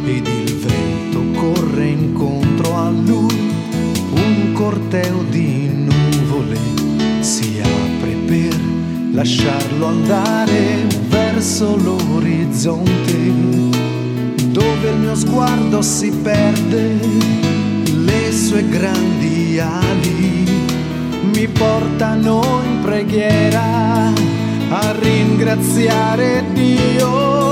ed il vento corre incontro a lui, un corteo di nuvole si apre per lasciarlo andare verso l'orizzonte, dove il mio sguardo si perde, le sue grandi ali mi portano in preghiera a ringraziare Dio